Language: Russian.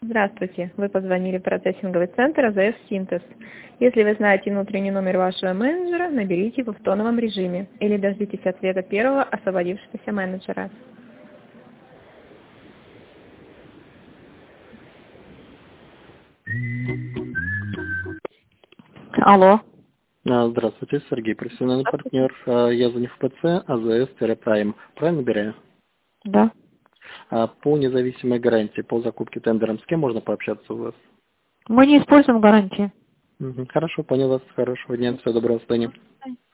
Здравствуйте. Вы позвонили в процессинговый центр АЗС «Синтез». Если вы знаете внутренний номер вашего менеджера, наберите его в тоновом режиме или дождитесь ответа первого освободившегося менеджера. Алло. Здравствуйте, Сергей, профессиональный партнер. Я звоню в ПЦ АЗС-Прайм. Правильно набираю? Да. По независимой гарантии, по закупке тендером, с кем можно пообщаться у вас? Мы не используем гарантии. Хорошо, понял вас. Хорошего дня. Всего доброго, до свидания.